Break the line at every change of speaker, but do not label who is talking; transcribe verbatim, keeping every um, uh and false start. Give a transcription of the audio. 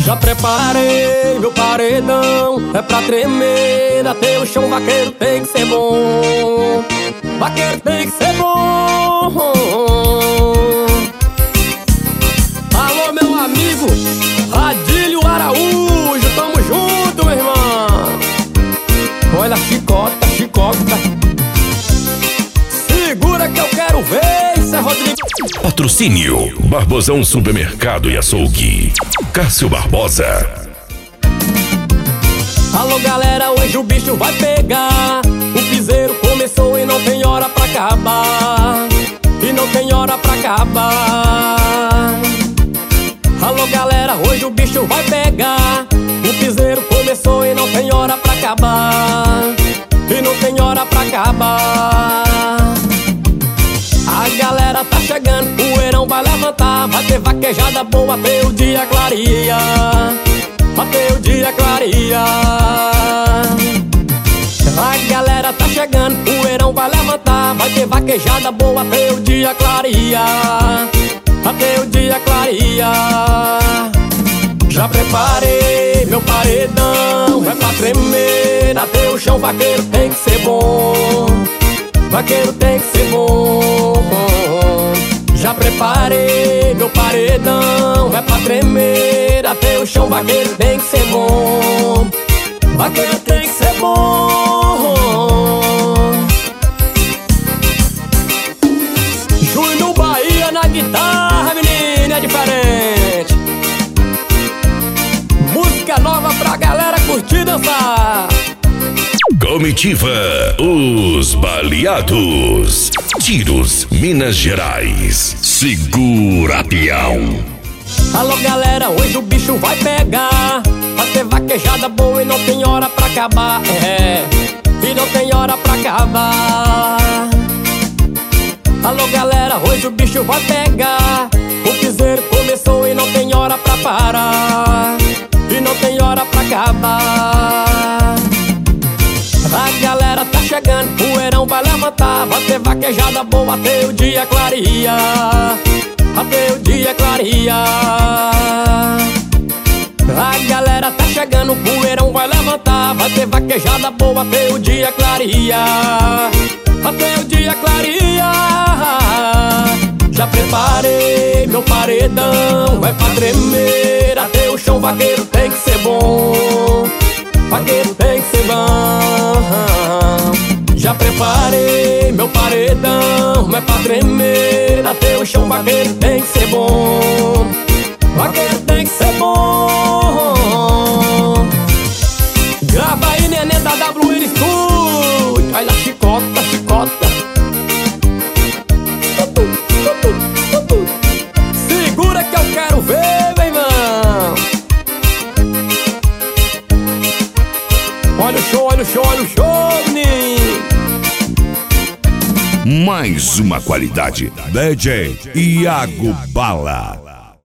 Já preparei meu paredão, é pra tremer até o chão. Vaqueiro tem que ser bom, vaqueiro tem que ser bom. Alô, meu amigo Adílio Araújo, tamo junto, meu irmão. Olha a chicota, chicota, segura que eu quero ver. Isso é Rodrigo.
Patrocínio Barbosão Supermercado e Açougue, Cássio Barbosa.
Alô galera, hoje o bicho vai pegar. O piseiro começou e não tem hora pra acabar. E não tem hora pra acabar. Alô galera, hoje o bicho vai pegar. O piseiro começou e não tem hora pra acabar. E não tem hora pra acabar. A galera tá chegando, o poeirão vai levantar. Vai ter vaquejada boa até o dia clareia, até o dia clareia. A galera tá chegando, o poeirão vai levantar. Vai ter vaquejada boa até o dia clareia, até o dia clareia. Já preparei meu paredão, é pra tremer até o chão. Vaqueiro tem que ser bom, vaqueiro tem que ser bom. Já preparei meu paredão, é pra tremer até o chão. Vaqueiro tem que ser bom, vaqueiro tem que ser bom. Júnior Bahia na guitarra, menina, é diferente. Música nova pra galera curtir e dançar.
Comitiva Os Baleados, Tiros, Minas Gerais. Segura, peão.
Alô galera, hoje o bicho vai pegar. Vai ter vaquejada boa e não tem hora pra acabar. É, e não tem hora pra acabar. Alô galera, hoje o bicho vai pegar. O piseiro começou e não tem hora pra parar. E não tem hora pra acabar. A galera tá chegando, o poeirão vai levantar. Vai ter vaquejada boa até o dia clareia, até o dia clareia. A galera tá chegando, o poeirão vai levantar. Vai ter vaquejada boa até o dia clareia, até o dia clareia. Já preparei meu paredão, é pra tremer até o chão. Vaqueiro tem que ser bom, vaqueiro tem que ser bom. Já preparei meu paredão, é pra tremer até o chão. Vaqueiro tem que ser bom, vaqueiro tem que ser bom. Grava aí, neném da W N Studio. Olha a chicota, chicota. Segura que eu quero ver, meu irmão. Olha o show, olha o show, olha o show, menino.
Mais uma qualidade. D J Iago Bala.